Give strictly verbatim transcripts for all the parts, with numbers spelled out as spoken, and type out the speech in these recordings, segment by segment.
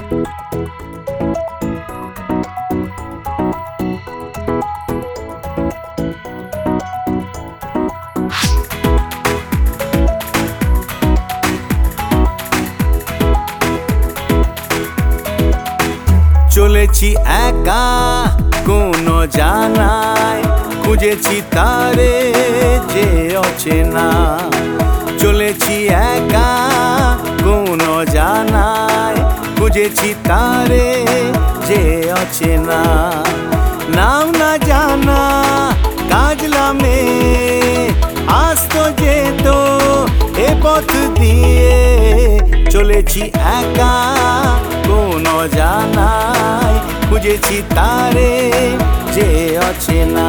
চলেছি একা কোনো জানায়, খুঁজেছি তারে যে অচেনা। চলেছি একা কোনো জানায়, খুঁজেছি তারে যে অচেনা। নাম না জানা কাজলামে আসতো যেত এ পথ দিয়ে। চলেছি একা কোনো জানায়, খুঁজেছি তারে যে অচেনা।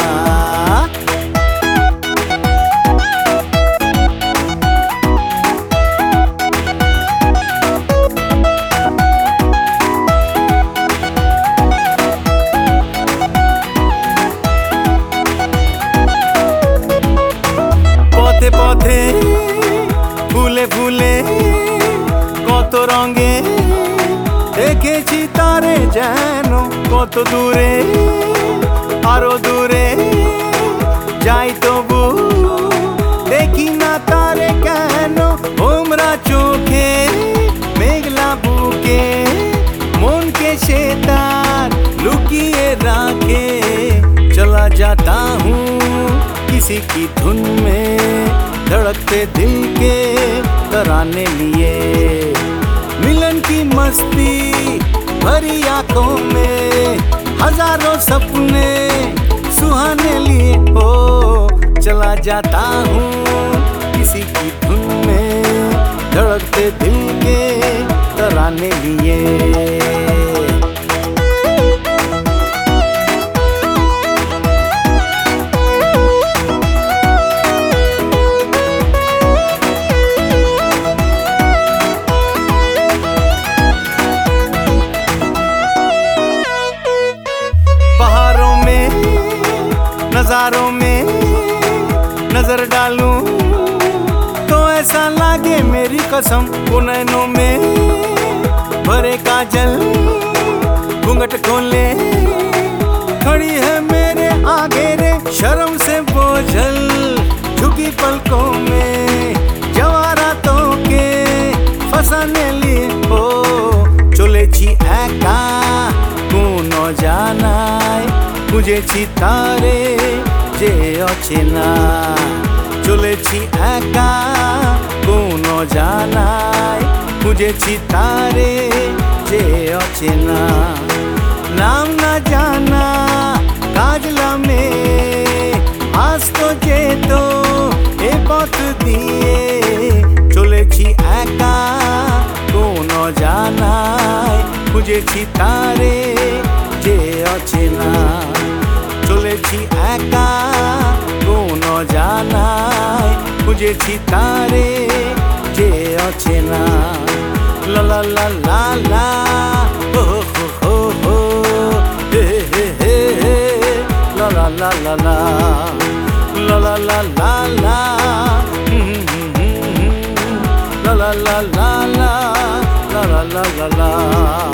পথে পথে ফুলে ফুলে কত রঙে দেখেছি তারে যেন, কত দূরে আরো দূরে যাই তবু দেখি না তারে কেন। ভোমরা চোখে মেঘলা বুকে মনকে সে তার লুকিয়ে রাখে। चला जाता हूँ किसी की धुन में, धड़कते दिल के तराने लिए। मिलन की मस्ती भरी आंखों में हजारों सपने सुहाने लिए। हो चला जाता हूँ किसी की धुन में, धड़कते दिल के तराने लिए। बहारों में नजारों में नजर डालूं तो ऐसा लागे मेरी कसम, वो नैनों में भरे काजल घूंघट खोले खड़ी है मेरे आगे रे। शर्म से बोझल झुकी पलकों में जवारातों के फसाने लिए। हो চলেছি একা কোনো জানায়, খুঁজেছি তারে যে অচেনা। চলেছি একা কোনো জানায়, খুঁজেছি তারে যে অচেনা। নাম না জানা কাজলামে আসতো যেত এ পথ দিয়ে। চলেছি একা কোনো জানায়, খুঁজেছি তারে যে অচেনা। চলেছি একা কোনো জানায়, খুঁজেছি তারে যে অচেনা। লা লা লা লা লা হো হো হো হো হে হে হে হে লা লা লা লা লা লা লা লা লা লা লা লা লা লা লা লা লা লা লা।